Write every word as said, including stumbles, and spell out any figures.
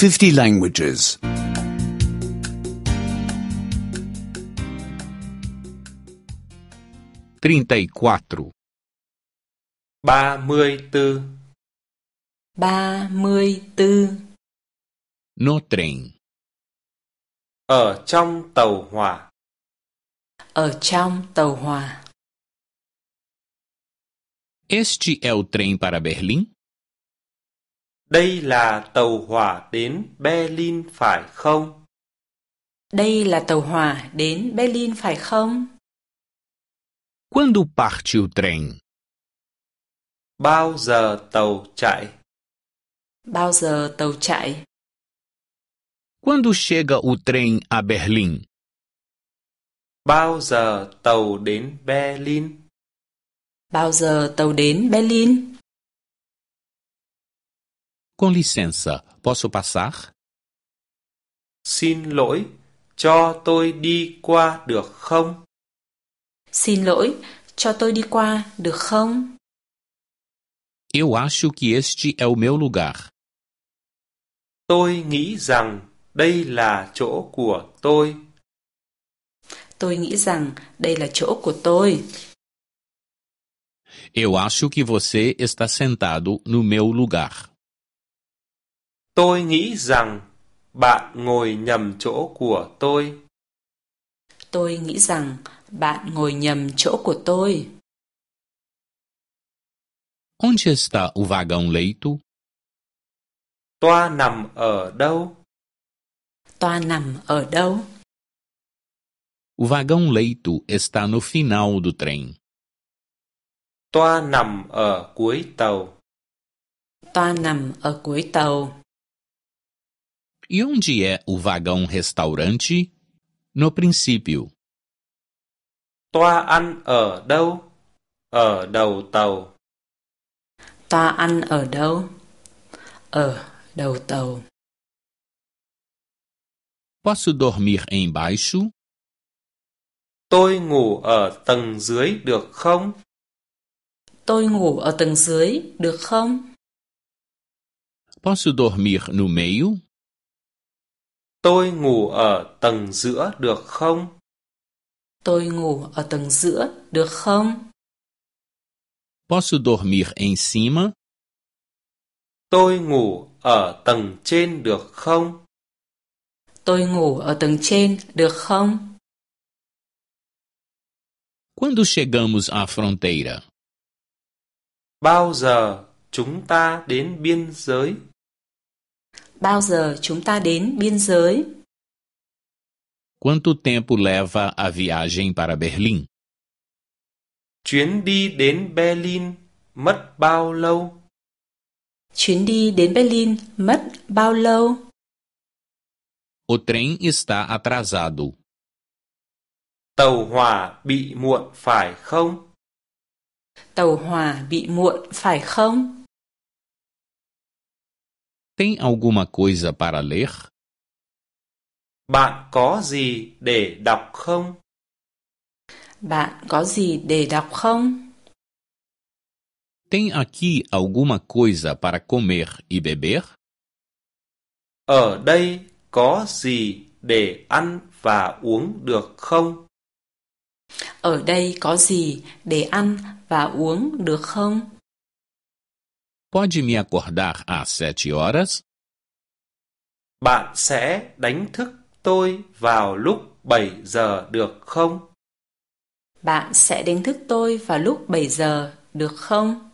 fifty languages. trinta e quatro, ba mươi tư. ba mươi tư. no trem, Ở trong tàu hỏa. Ở trong tàu hỏa. este é o trem para Berlim? Đây là tàu hỏa đến Berlin phải không? Đây là tàu hỏa đến Berlin phải không? Quando parte o trem? Bao giờ tàu chạy? Bao giờ tàu chạy? Quando chega o trem a Berlim? Bao giờ tàu đến Berlin? Bao giờ tàu đến Berlin? Com licença, posso passar? Xin lỗi, cho tôi đi qua được không? Xin lỗi, cho tôi đi qua được không? Eu acho que este é o meu lugar. Tôi nghĩ rằng đây là chỗ của tôi. Tôi nghĩ rằng đây là chỗ của tôi. Eu acho que você está sentado no meu lugar. Tôi nghĩ rằng bạn ngồi nhầm chỗ của tôi. Tôi nghĩ rằng bạn ngồi nhầm chỗ của tôi. Onde está o vagão leito? Toa nằm ở đâu? Toa nằm ở đâu? O vagão leito está no final do trem. Toa nằm ở cuối tàu. Toa nằm ở cuối tàu. E onde é o vagão restaurante? No princípio. Toa ăn ở đâu? Ở đầu tàu. Toa ăn ở đâu? Ở đầu tàu. Posso dormir embaixo? Tôi ngủ ở tầng dưới được không? Tôi ngủ ở tầng dưới được không? Posso dormir no meio? Tôi ngủ ở tầng giữa được không? Tôi ngủ ở tầng giữa được không? Posso dormir em cima? Tôi ngủ ở tầng trên được không? Tôi ngủ ở tầng trên được không? Quando chegamos à fronteira? Bao giờ chúng ta đến biên giới? Bao giờ chúng ta đến biên giới? Quanto tempo leva a viagem para Berlim? Chuyến đi đến Berlin mất bao lâu? Chuyến đi đến Berlin mất bao lâu? O trem está atrasado. Tàu hỏa bị muộn phải không? Tàu hỏa bị muộn phải không? Tem alguma coisa para ler? Bạn có gì để đọc không? Bạn có gì để đọc không? Tem aqui alguma coisa para comer e beber? Ở đây có gì để ăn và uống được không? Ở đây có gì để ăn và uống được không? Pode me acordar às sete horas? Bạn sẽ đánh thức tôi vào lúc bảy giờ được không? Bạn sẽ đánh thức tôi vào lúc bảy giờ được không?